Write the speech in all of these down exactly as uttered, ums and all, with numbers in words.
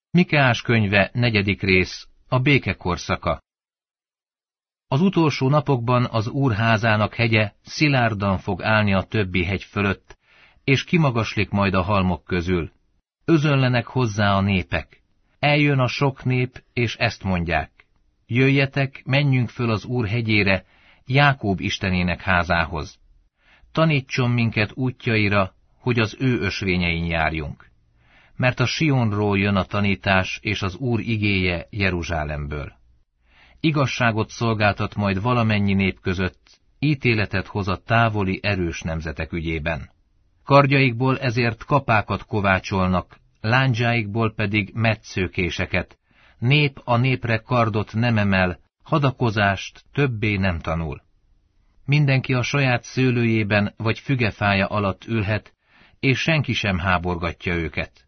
Mikeás könyve, negyedik rész, a béke korszaka. Az utolsó napokban az Úr házának hegye szilárdan fog állni a többi hegy fölött, és kimagaslik majd a halmok közül. Özönlenek hozzá a népek. Eljön a sok nép, és ezt mondják: jöjjetek, menjünk föl az Úr hegyére, Jákób istenének házához. Tanítson minket útjaira, hogy az ő ösvényein járjunk. Mert a Sionról jön a tanítás és az Úr igéje Jeruzsálemből. Igazságot szolgáltat majd valamennyi nép között, ítéletet hoz a távoli erős nemzetek ügyében. Kardjaikból ezért kapákat kovácsolnak, lándzsáikból pedig metszőkéseket, nép a népre kardot nem emel, hadakozást többé nem tanul. Mindenki a saját szőlőjében vagy fügefája alatt ülhet, és senki sem háborgatja őket.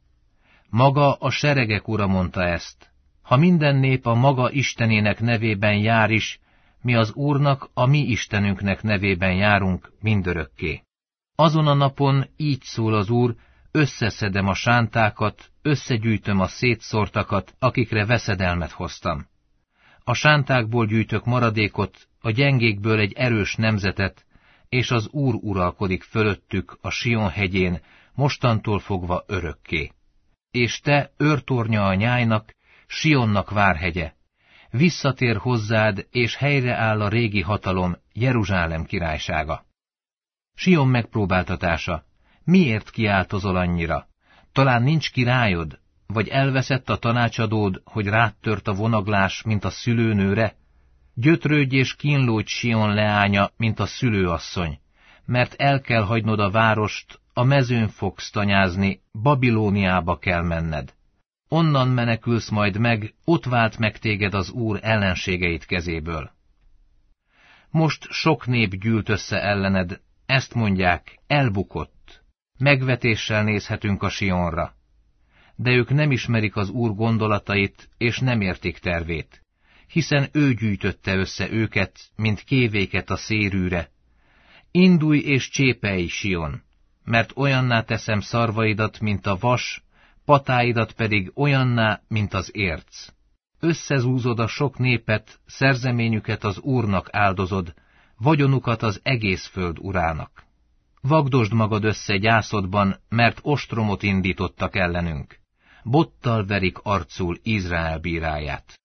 Maga a seregek ura mondta ezt: ha minden nép a maga istenének nevében jár is, mi az Úrnak, a mi istenünknek nevében járunk mindörökké. Azon a napon így szól az Úr: összeszedem a sántákat, összegyűjtöm a szétszórtakat, akikre veszedelmet hoztam. A sántákból gyűjtök maradékot, a gyengékből egy erős nemzetet, és az Úr uralkodik fölöttük a Sion hegyén, mostantól fogva örökké. És te, őrtornya a nyájnak, Sionnak várhegye, visszatér hozzád, és helyreáll a régi hatalom, Jeruzsálem királysága. Sion megpróbáltatása, miért kiáltozol annyira? Talán nincs királyod, vagy elveszett a tanácsadód, hogy rád tört a vonaglás, mint a szülőnőre? Gyötrődj és kínlódj, Sion leánya, mint a szülőasszony, mert el kell hagynod a várost, a mezőn fogsz tanyázni, Babilóniába kell menned. Onnan menekülsz majd meg, ott vált meg téged az Úr ellenségeit kezéből. Most sok nép gyűlt össze ellened, ezt mondják: elbukott. Megvetéssel nézhetünk a Sionra. De ők nem ismerik az Úr gondolatait, és nem értik tervét, hiszen ő gyűjtötte össze őket, mint kévéket a szérűre. Indulj és csépelj, Sion, mert olyanná teszem szarvaidat, mint a vas, patáidat pedig olyanná, mint az érc. Összezúzod a sok népet, szerzeményüket az Úrnak áldozod, vagyonukat az egész föld urának. Vagdosd magad össze gyászodban, mert ostromot indítottak ellenünk. Bottal verik arcul Izrael bíráját.